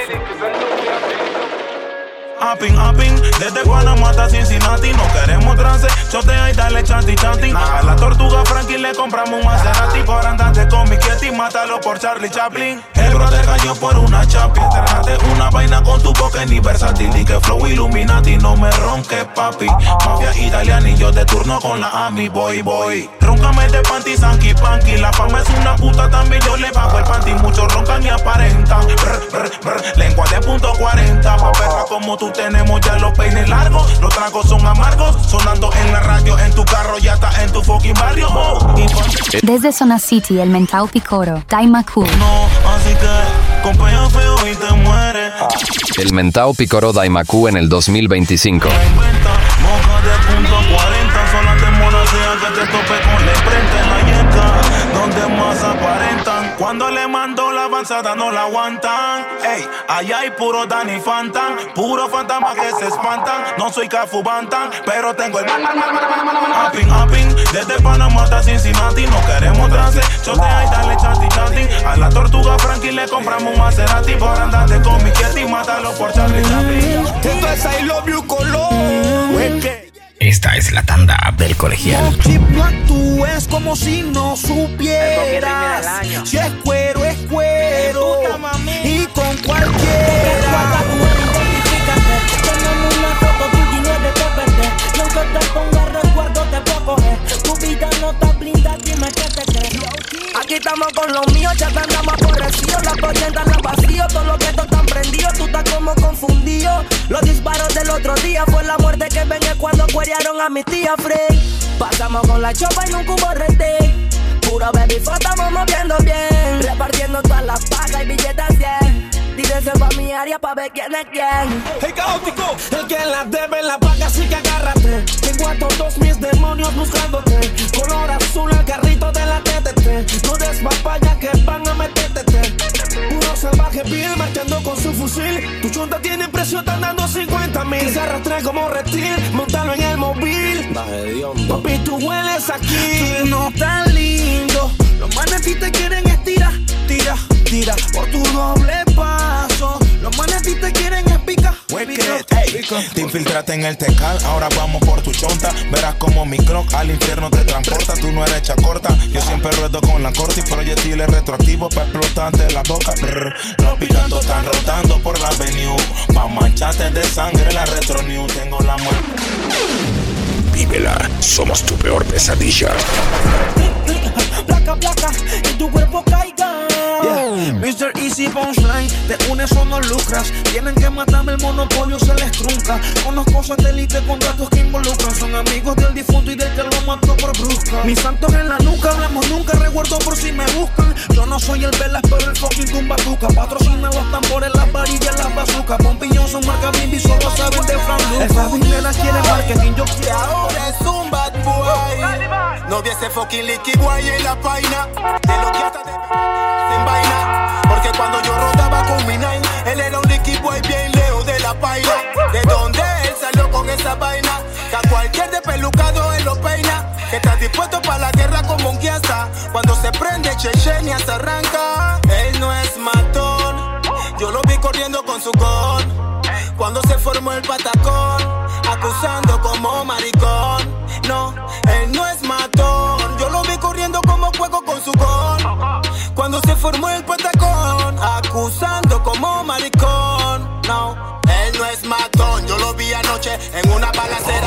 J: Upping, upping, desde Guanamá hasta Cincinnati. No queremos trance, chotea y dale chanti chanti. A la tortuga Frankie le compramos un Maserati. Por andarte con mi Kitty, mátalo por Charlie Chaplin. El bro te cayó por una chapi. Estrenate una vaina con tu boca ni versátil. Di que flow Illuminati, no me ronques papi. Mafia italiana y yo de turno con la Ami, boy, boy. Róncame de panty, sanky, panky. La fama es una puta, también yo le bajo el panty. Muchos roncan y aparentan. Brr, brr, brr. Lengua de punto cuarenta. Pa' perra como tú tenemos ya los peines largos. Los tragos son amargos. Sonando en la radio, en tu carro y hasta en tu fucking barrio. Oh,
D: desde Zona City, el Mentao Picoro, Daimaku.
J: No, así que con peo feo y te mueres.
I: El Mentao Picoro Daimaku en el dos mil veinticinco.
J: Moja de punto cuarenta, sola te monosean que te tope con la imprenta en la yeca, donde más aparentan. Cuando le mando la avanzada no la aguantan. Ey, allá hay puro Danny Fantan, puro fantasma que se espantan. No soy Cafu Bantan, pero tengo el upping, upping, desde Panamá hasta Cincinnati. No queremos trance, chotea y dale chanti chanti. A la tortuga Frankie le compramos un Maserati. Por andarte con mi Kitty, mátalo por Charlie Chaplin.
V: Esto es I Love You Colón.
H: Esta es la tanda del colegial.
V: No actúes como si no supieras. Si es cuero, es cuero. Y con cualquiera.
U: Tenemos una foto, tu dinero te perder. Y aunque te pongas recuerdo te puedo coger. Tu vida no está blindada, dime que te crees.
M: Aquí estamos con los míos, ya te andamos aborrecidos. La corriente la vacío, todos los que están prendidos. Tú estás como confundido. Los disparos del otro día fue la muerte que venía cuando cuerearon a mi tía Frey. Pasamos con la chopa y un cubo rete. Puro baby, estamos moviendo bien. Repartiendo todas las pagas y billetas cien. Dídese pa' mi área pa' ver quién es quién.
V: Hey, caótico, el que la debe la paga, así que agárrate. Tengo a todos mis demonios buscándote. Color azul, el carrito de la
F: métete. No des papaya que van a meterte. Puro salvaje vil marchando con su fusil. Tu chonta tiene precio, están dando cincuenta mil. Se arrastra como reptil, montalo en el móvil. Papi, tú hueles aquí. Tú no tan lindo. Los manes a ti te quieren estirar. Tira, tira por tu doble paso. Los manes a ti te quieren espicar.
J: Hey, te infiltraste en el tecal, ahora vamos por tu chonta. Verás como mi clock al infierno te transporta. Tú no eres chacorta, yo siempre ruedo con la corte y proyectiles retroactivos pa' explotarte la boca. Brr, los picantos están rotando por la avenue. Pa' mancharte de sangre la retro new. Tengo la mano.
B: Vívela, somos tu peor pesadilla.
F: Placa, placa, y tu cuerpo caiga. Yeah. mister Easy Punchline, te unes o no lucras. Tienen que matarme, el monopolio se les trunca. Conozco satélite con datos que involucran. Son amigos del difunto y del que lo mató por brusca. Mis santos en la nuca, hablamos nunca, recuerdo por si me buscan. Yo no soy el Velas, pero el fucking tumbazuca. Patrocina los tambores, las varillas, las bazucas. Pompillón son marca Bimbi, solo saben de Fran Luca. Estas vineras quieren marketing, yo quiero.
G: Ahora es un bad boy. No vi ese fucking liquid guay en la vaina. De lo que hasta de en vaina. Porque cuando yo rodaba con mi nine, él era un liquid boy bien lejos de la paila. De donde él salió con esa vaina. Que a cualquier despelucado él lo peina. Que está dispuesto para la guerra como un guiasa. Cuando se prende Chechenia se arranca. Él no es matón. Yo lo vi corriendo con su gun. Cuando se formó el patacón, acusando como maricón. No, él no es matón. Yo lo vi corriendo como fuego con su gun. Cuando se formó el patacón, acusando como maricón. No, él no es matón. Yo lo vi anoche en una balacera.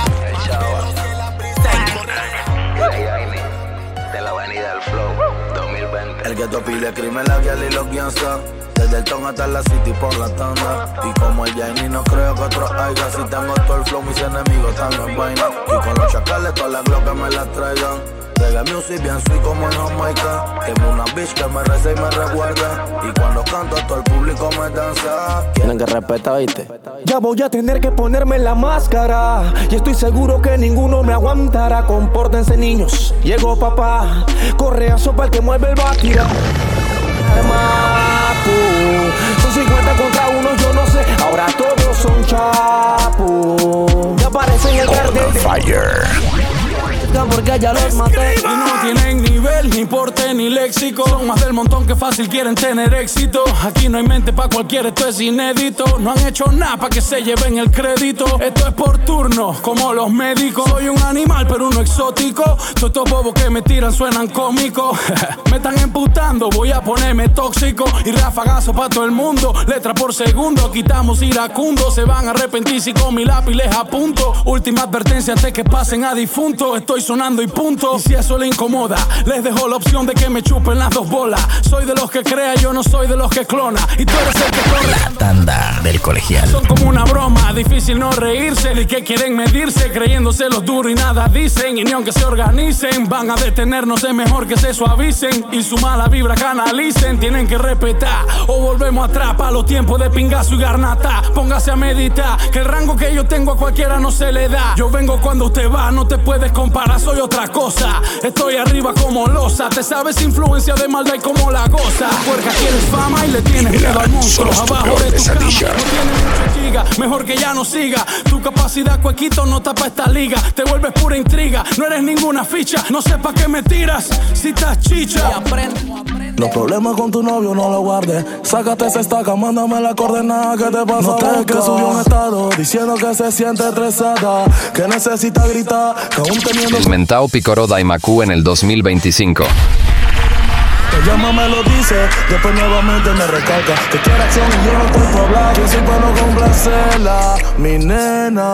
N: De la avenida del Flow dos mil veinte. El ghetto pide crimen labial y los gangsta. Desde el ton hasta la city por la tanda. Y como el Jamie no creo que otro haya. Si tengo todo el flow, mis enemigos están en vaina. Y con los chacales todas las glocas me las traigan. Reggae music bien soy como en Jamaica. Tengo una bitch que me reza y me recuerda. Y cuando canto todo el público me danza.
F: Tienen que respetar, ¿viste? Ya voy a tener que ponerme la máscara. Y estoy seguro que ninguno me aguantará. Compórtense, niños. Llegó papá. Correazo para el que mueve el bátira. Son cincuenta contra uno, yo no sé. Ahora todos son chapos. Ya aparecen el verde.
B: Fire.
F: Porque ya los maté.
Q: Y no tienen nivel, ni porte, ni léxico. Son más del montón que fácil quieren tener éxito. Aquí no hay mente pa' cualquiera, esto es inédito. No han hecho nada pa' que se lleven el crédito. Esto es por turno, como los médicos. Soy un animal, pero uno exótico. Todos estos bobos que me tiran suenan cómicos. Me están emputando, voy a ponerme tóxico. Y rafagazo pa' todo el mundo, letra por segundo. Quitamos iracundo, se van a arrepentir si con mi lápiz les apunto. Última advertencia antes que pasen a difunto. Estoy sonando y punto. Y si eso le incomoda, les dejo la opción de que me chupen las dos bolas. Soy de los que crea, yo no soy de los que clona. Y tú eres el que corre.
H: La tanda del colegial.
Q: Son como una broma, difícil no reírse. Ni que quieren medirse, creyéndose los duros y nada dicen. Y ni aunque se organicen, van a detenernos, es mejor que se suavicen. Y su mala vibra canalicen, tienen que respetar. O volvemos atrás pa' los tiempos de pingazo y garnata. Póngase a meditar, que el rango que yo tengo a cualquiera no se le da. Yo vengo cuando usted va, no te puedes comparar. Soy otra cosa, estoy arriba como losa. Te sabes influencia de maldad y como la goza. Puerca, quieres fama y le tienes miedo al monstruo. Abajo de tu cama, no tiene mucha giga. Mejor que ya no siga. Tu capacidad, cuequito, no tapa esta liga. Te vuelves pura intriga, no eres ninguna ficha. No sé pa' qué me tiras, si estás chicha.
W: Los problemas con tu novio no lo guardes. Sácate esa estaca, mándame la coordenada que te pasa. No te que subió un estado diciendo que se siente estresada, que necesita gritar, que aún teniendo.
I: El mentao picoró Daimaku en el dos mil veinticinco.
W: Te llama, me lo dice, después nuevamente me recalca que quiere acción y yo no estoy por hablar. Yo soy para no complacerla, mi nena.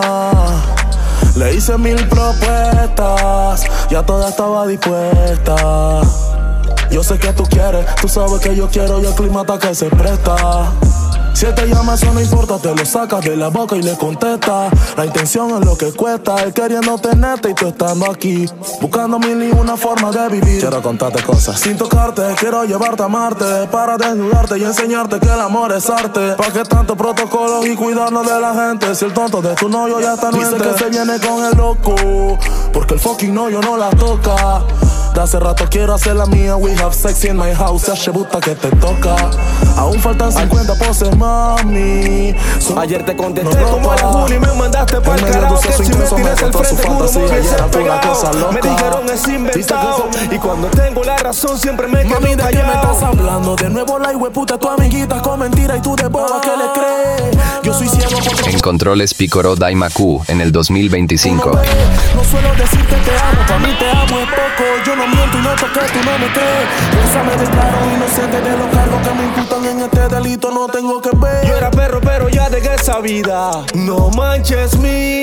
W: Le hice mil propuestas, ya toda estaba dispuesta. Yo sé que tú quieres, tú sabes que yo quiero y el clima está que se presta. Si él te llama, eso no importa, te lo sacas de la boca y le contesta. La intención es lo que cuesta, él queriendo tenerte y tú estando aquí, buscando mil y una forma de vivir. Quiero contarte cosas sin tocarte, quiero llevarte a Marte, para desnudarte y enseñarte que el amor es arte. ¿Pa' qué tanto protocolo y cuidarnos de la gente? Si el tonto de tu novio ya está nuente. Dice que se viene con el loco, porque el fucking novio no la toca.
E: De hace rato quiero hacer la mía. We have sex in my house. Se buta que te toca. Aún faltan cincuenta poses, mami. So,
F: ayer te contesté no como el Juli. Me mandaste pa'l carajo. Que si me tienes al frente juro me hubiese pegado. Me dijeron es inventado. Y cuando tengo la razón siempre me quedo
E: mami, ¿de
F: callado.
E: qué me estás hablando? De nuevo la hueputa, tu amiguita con mentira y tú de boba que le crees. Yo soy ciego por...
I: En controles Picoro Daimaku en el dos mil veinticinco.
E: No suelo decirte te amo, pa' mí te amo es poco. Yo no miento y no toqué, tú no me crees. Esa me declaro inocente de los cargos que me imputan en este delito, no tengo que ver.
F: Yo era perro, pero ya dejé esa vida. No manches,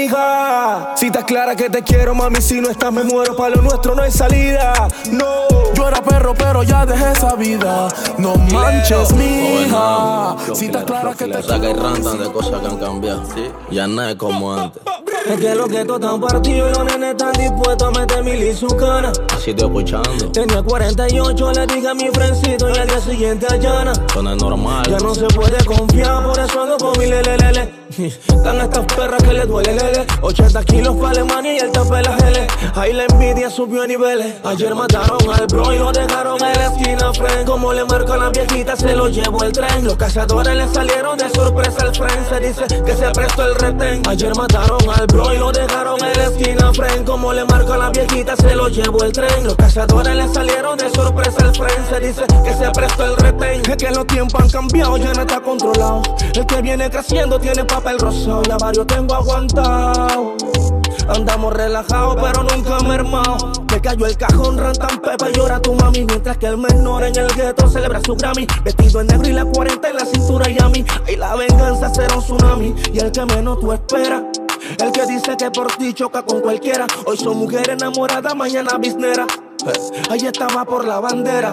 F: mija. Si estás clara que te quiero, mami, si no estás me muero. Pa' lo nuestro no hay salida, no.
E: Yo era perro, pero ya dejé esa vida. No manches, mija. Si estás clara que te
N: quiero. Que hay rantan de cosas que han cambiado, ¿sí? Ya no es como antes.
F: Es que los guetos están partidos y los nenes están dispuestos a meter mil y su cana.
N: Así estoy escuchando.
F: Tenía cuarenta y ocho, le dije a mi frencito y al día siguiente allana.
N: Eso no es normal.
F: Ya no se puede confiar, por eso ando con mi lelelele. Están estas perras que le duele lele. ochenta kilos para Alemania y el tape la gele. Ahí la envidia subió a niveles. Ayer mataron al bro y lo dejaron en la esquina friend. Como le marcó a la viejita se lo llevó el tren. Los cazadores le salieron de sorpresa al friend. Se dice que se prestó el retén. Ayer mataron al bro y lo dejaron en la esquina friend. Como le marcó a la viejita se lo llevó el tren. Los cazadores le salieron de sorpresa al friend. Se dice que se prestó el retén. Es que los tiempos han cambiado, ya no está controlado. El que viene creciendo tiene papel rosado. Ya varios tengo aguantado. Andamos relajados pero nunca mermado. Me cayó el cajón, rantan pepa y llora tu mami. Mientras que el menor en el gueto celebra su Grammy. Vestido en negro y la cuarenta en la cintura y a mí. Ahí la venganza será un tsunami. Y el que menos tú esperas, el que dice que por ti choca con cualquiera. Hoy son mujeres enamoradas, mañana biznera. eh, Ahí estaba por la bandera.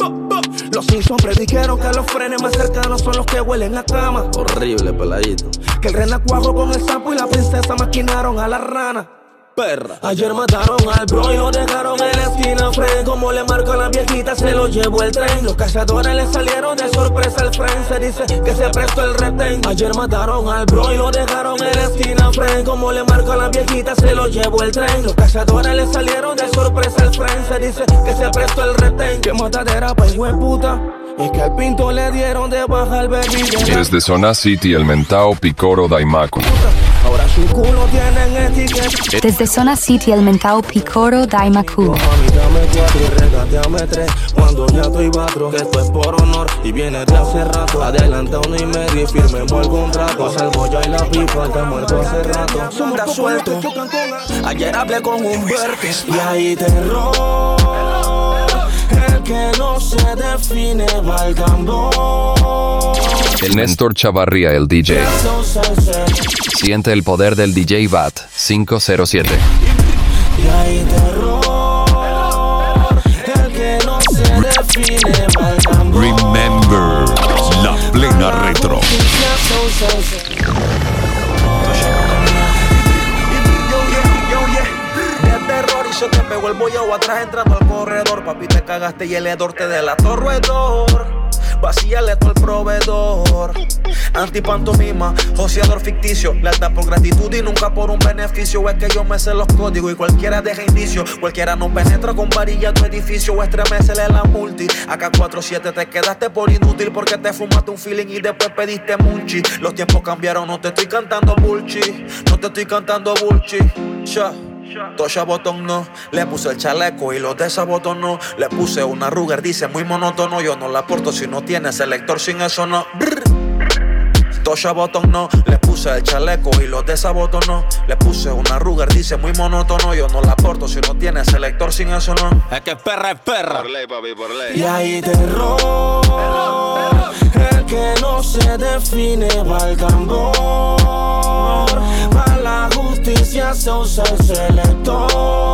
F: Los Simpsons predijeron que los frenes más cercanos son los que huelen a cama.
N: Horrible, peladito.
F: Que el renacuajo con el sapo y la princesa maquinaron a la rana. Perra. Ayer mataron al bro y lo dejaron en la esquina friend. Como le marcó a la viejita se lo llevó el tren. Los cazadores le salieron de sorpresa al friend. Se dice que se prestó el retén. Ayer mataron al bro y lo dejaron en la esquina friend. Como le marcó a la viejita se lo llevó el tren. Los cazadores le salieron de sorpresa al friend. Se dice que se prestó el retén. Que matadera pa' hijo de puta. Y que al pinto le dieron de baja al baby.
O: Desde Zona City, el mentao Picoro Daimaku.
F: Ahora su culo tienen etiqueta.
D: Desde Zona City, el mentao Picoro Daimaku.
F: Mami, dame cuatro y regateame tres. Cuando ya estoy batro, que esto es por honor y viene de hace rato. Adelanta uno y medio y firmemos el contrato. Salvo ya y la pipa, está muerto hace rato. Somos suelto. Ayer hablé con Humberto y ahí terror. El que no se define va al tambor.
I: El Néstor Chavarría, el D J. Siente el poder del D J Bat cinco cero siete.
F: Y hay terror. El que no se define va al tambor.
S: Remember, la plena retro.
G: Se te pegó el bollao atrás entrando al corredor. Papi, te cagaste y el hedor te delató roedor. Vacíale todo el proveedor. Antipantomima, joseador ficticio. Lealtad por gratitud y nunca por un beneficio. Es que yo me sé los códigos y cualquiera deja indicio. Cualquiera no penetra con varilla tu edificio o estremecele la multi. A K cuarenta y siete te quedaste por inútil porque te fumaste un feeling y después pediste munchi. Los tiempos cambiaron, no te estoy cantando bullshit. No te estoy cantando bullshit. Ya. Tosha botón no, le puse el chaleco y lo desabotonó. Le puse una Ruger, dice muy monótono. Yo no la aporto si no tiene selector, sin eso no. Brr. Tosha botón no, le puse el chaleco y lo desabotonó. Le puse una Ruger, dice muy monótono. Yo no la aporto si no tiene selector, sin eso no. Es que perra es perra. Por ley, papi, por ley.
F: Y hay terror. El que no se define va al tambor. Para la justicia se usa el selector.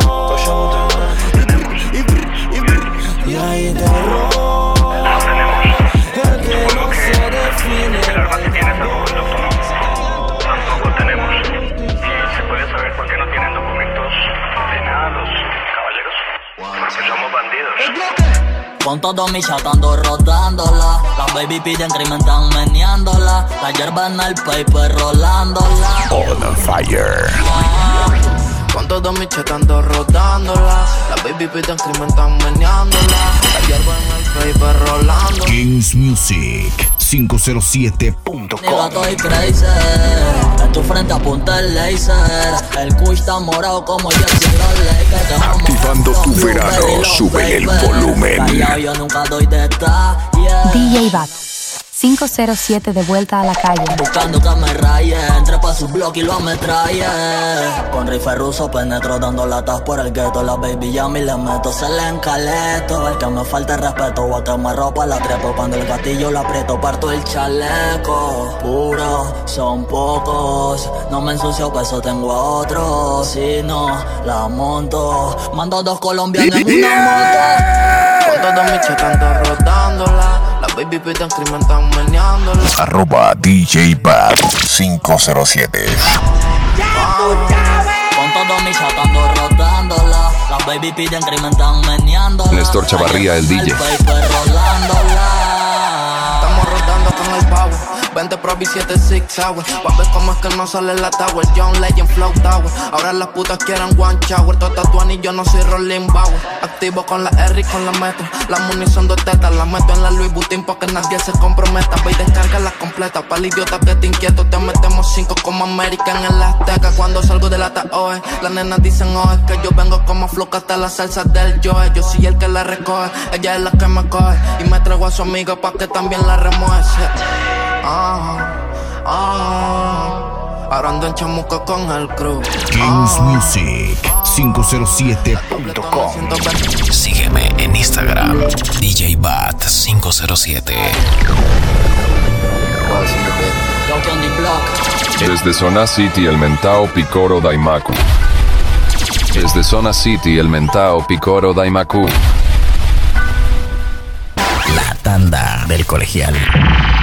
F: Y hay terror. El que no se define va al tambor.
T: Tampoco tenemos. ¿Se puede saber por qué no tienen documentos de nada los caballeros? Porque somos bandidos.
X: Con todo mi chatando rodándola. Las baby piden crimen, están meneándola. La hierba en el paper rolándola.
S: On fire.
X: Ah,
N: Con todos mis chetando rodándola. La baby piden crimen, están meneándola. La hierba en el paper rolando.
S: Kings Music cinco cero siete punto com.
X: Nigga, estoy crazy. En tu frente apunta el laser. El kush está morado como yo en los Lakers.
S: Activando tu verano, sube el volumen.
X: Callao, yo nunca doy detalles.
D: D J Bat cinco cero siete de vuelta a la calle.
X: Buscando que me raye, entré pa' su blog y lo ametralle. Con rifle ruso penetro dando latas por el gueto. La baby ya me le meto, se le encaleto. El que me falta el respeto, voy a quemar ropa, la trepo. Cuando el gatillo la aprieto, parto el chaleco. Puro, son pocos, no me ensucio, pues eso tengo a otros. Si no, la monto, mando dos colombianos en una moto.
N: Con todos mis chetando rodándola. La baby piden crimen, están meneándola.
S: Arroba D J Bat cinco cero siete.
X: Con todos mis chatando rodándola. Las baby piden crimen, están meneándola.
I: Néstor Chavarría, el D J.
N: Estamos rodando con el power. veinte Pro V siete Six Hour. Pa' ver cómo es que no sale la tower. John Legend Flow Tower. Ahora las putas quieren one shower. Todo tatuan y yo no soy Rolling Bauer. Activo con la R y con la metro. La munición dos tetas. La meto en la Louis Vuitton pa' que nadie se comprometa. Ve y descarga la completa. Pa' el idiota que te inquieto. Te metemos cinco como American en la Azteca. Cuando salgo de la T O E, las nenas dicen oh, es que yo vengo como fluca hasta la salsa del Joe. Yo soy el que la recoge. Ella es la que me coge. Y me traigo a su amiga pa' que también la remueve. Ah, ah, ahora ando en chamuca con el crew.
S: Kings Music cinco cero siete punto com.
B: Sígueme en Instagram, D J Bat cinco cero siete.
I: Desde Zona City, el Mentao, Picoro, Daimaku. Desde Zona City, el Mentao, Picoro, Daimaku.
H: La tanda del colegial.